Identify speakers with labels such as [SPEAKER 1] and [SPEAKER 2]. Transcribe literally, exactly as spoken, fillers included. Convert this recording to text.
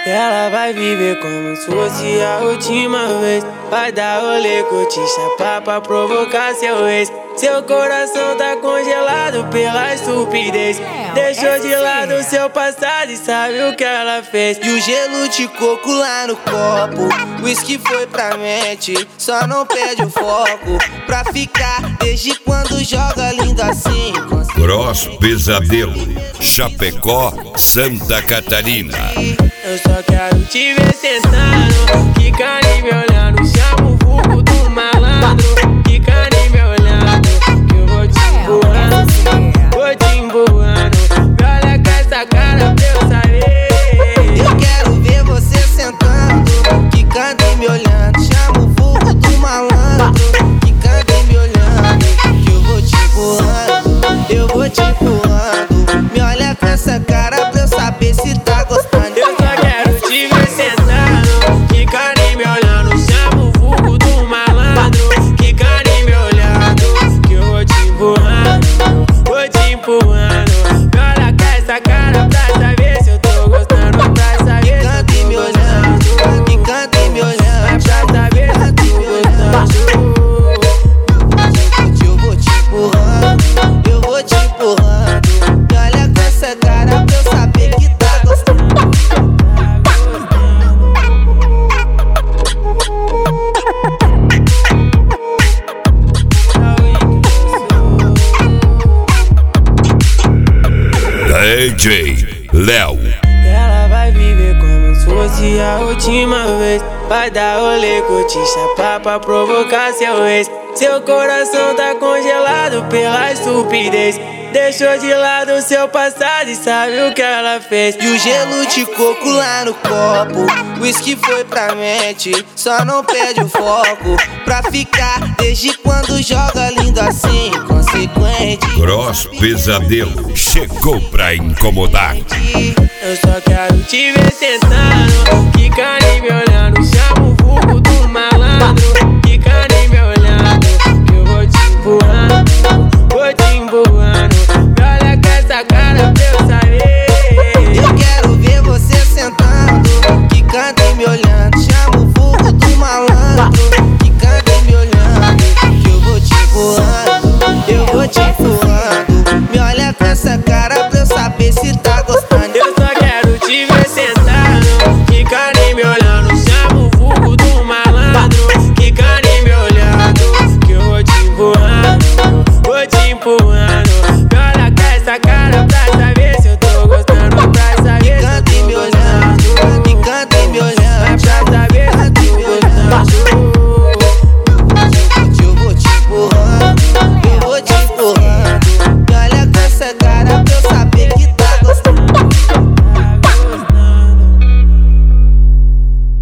[SPEAKER 1] Ela vai viver como se fosse a última vez. Vai dar rolê, curtir, chapar pra provocar seu ex. Seu coração tá congelado pela estupidez. Deixou de lado seu passado e sabe o que ela fez.
[SPEAKER 2] E o gelo de coco lá no copo, whisky foi pra mente, só não perde o foco. Pra ficar desde quando joga lindo assim.
[SPEAKER 3] Cross Pesadelo, Chapecó, Santa Catarina.
[SPEAKER 1] Eu só quero te ver sentando, quica nem me olhando. Chama o vulgo do malandro, quica nem me olhando. Que eu vou te empurrando, vou te empurrando. Me olha com essa cara pra eu saber.
[SPEAKER 2] Eu quero ver você sentando, quica nem me olhando. Chama o vulgo do malandro, quica nem me olhando. Que eu vou te empurrando, eu vou te empurrando. Me olha com essa cara pra eu saber se tá gostando.
[SPEAKER 1] Eu só quero te ver sentando, quica nem me olhando. Chama o vulgo do malandro, quica nem me olhando. Que eu vou te empurrando, vou te empurrando. Me olha com essa cara pra saber se eu tô gostando. Pra saber se eu tô
[SPEAKER 2] me olhando, quica nem me olhando.
[SPEAKER 1] Pra saber se eu tô gostando.
[SPEAKER 2] Eu vou te empurrando, eu vou te empurrando. Me olha com essa cara pra eu saber que tá gostando.
[SPEAKER 3] D J Léo.
[SPEAKER 1] Ela vai viver como se fosse a última vez. Vai dar rolê, curtir, chapar pra provocar seu ex. Seu coração tá congelado pela estupidez. Deixou de lado seu passado e sabe o que ela fez.
[SPEAKER 2] E o gelo de coco lá no copo, whisky foi pra mente, só não perde o foco. Pra ficar desde quando joga lindo assim, consequente.
[SPEAKER 3] Cross Pesadelo, chegou pra incomodar.
[SPEAKER 1] Eu só quero te ver sentando, quica nem me olhando. Chama o vulgo